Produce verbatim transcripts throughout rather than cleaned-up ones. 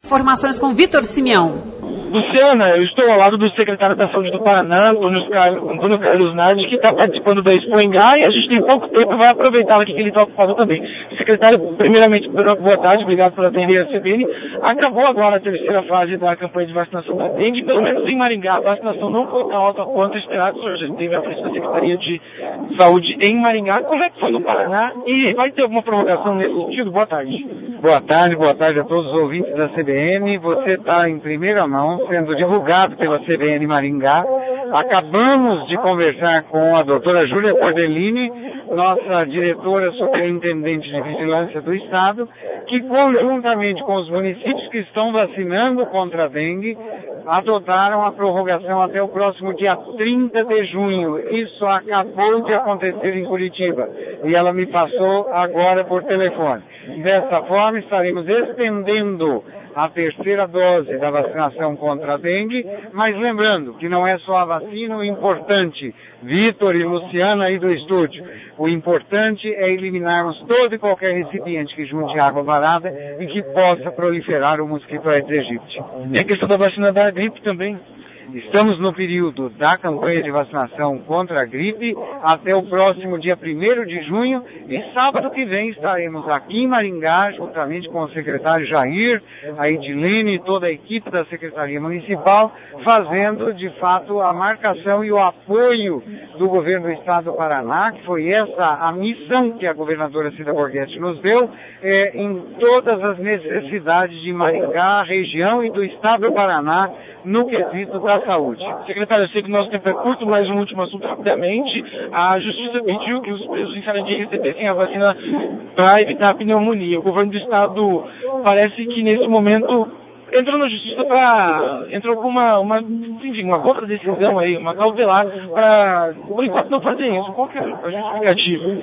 Informações com Vitor Simeão. Luciana, eu estou ao lado do secretário da Saúde do Paraná, Antônio Carlos Nardi, que está participando da Expo Engar, e a gente tem pouco tempo e vai aproveitar aqui que ele está ocupado também. Secretário, primeiramente, boa tarde, obrigado por atender a C B N. Acabou agora a terceira fase da campanha de vacinação da dengue, pelo menos em Maringá, a vacinação não foi tão alta quanto esperado. A gente teve a frente da Secretaria de Saúde em Maringá. Como é que foi no Paraná? E vai ter alguma provocação nesse sentido? Boa tarde. Boa tarde, boa tarde a todos os ouvintes da C B N. Você está em primeira mão, sendo divulgado pela C B N Maringá. Acabamos de conversar com a doutora Júlia Cordellini, nossa diretora superintendente de vigilância do Estado, que conjuntamente com os municípios que estão vacinando contra a dengue, adotaram a prorrogação até o próximo dia trinta de junho. Isso acabou de acontecer em Curitiba e ela me passou agora por telefone. Dessa forma, estaremos estendendo a terceira dose da vacinação contra a dengue, mas lembrando que não é só a vacina o importante, Vitor e Luciana aí do estúdio, o importante é eliminarmos todo e qualquer recipiente que junte água parada e que possa proliferar o mosquito Aedes aegypti. E a questão da vacina da gripe também. Estamos no período da campanha de vacinação contra a gripe até o próximo dia primeiro de junho e sábado que vem estaremos aqui em Maringá, juntamente com o secretário Jair, a Edilene e toda a equipe da Secretaria Municipal, fazendo de fato a marcação e o apoio do governo do Estado do Paraná, que foi essa a missão que a governadora Cida Borghetti nos deu, é, em todas as necessidades de Maringá, região e do Estado do Paraná, no quesito da saúde. Secretário, eu sei que o nosso tempo é curto, mas um último assunto rapidamente. A Justiça pediu que os presos em Sarandi recebessem a vacina para evitar a pneumonia. O governo do Estado parece que nesse momento entrou na Justiça para... entrou com uma, uma, enfim, uma contra-decisão aí, uma cautelar para, por enquanto, não fazer isso. Qual que é a justificativa?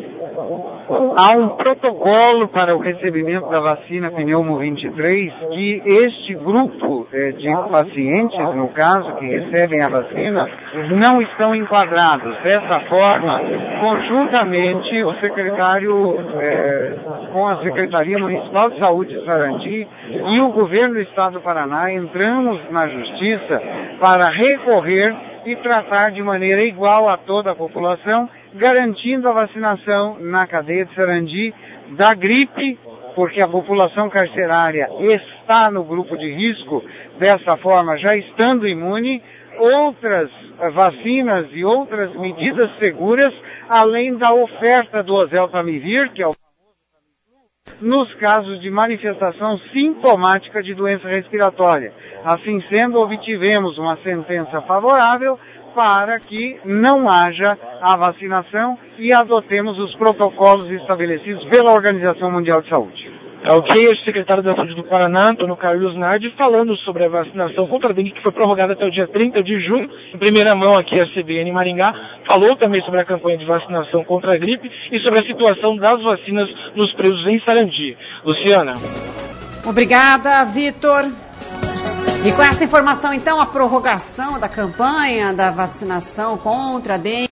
Há um protocolo para o recebimento da vacina Pneumo vinte e três que este grupo eh, de pacientes, no caso, que recebem a vacina, não estão enquadrados. Dessa forma, conjuntamente, o secretário, eh, com a Secretaria Municipal de Saúde de Sarandi e o governo do Estado do Paraná, entramos na Justiça para recorrer e tratar de maneira igual a toda a população, garantindo a vacinação na cadeia de Sarandi da gripe, porque a população carcerária está no grupo de risco, dessa forma já estando imune, outras vacinas e outras medidas seguras, além da oferta do oseltamivir, que é o nos casos de manifestação sintomática de doença respiratória. Assim sendo, obtivemos uma sentença favorável para que não haja a vacinação e adotemos os protocolos estabelecidos pela Organização Mundial de Saúde. É ok, o secretário da Saúde do Paraná, Antônio Carlos Nardi, falando sobre a vacinação contra a dengue, que foi prorrogada até o dia trinta de junho, em primeira mão aqui a C B N Maringá, falou também sobre a campanha de vacinação contra a gripe e sobre a situação das vacinas nos presos em Sarandi. Luciana. Obrigada, Vitor. E com essa informação, então, a prorrogação da campanha da vacinação contra a dengue.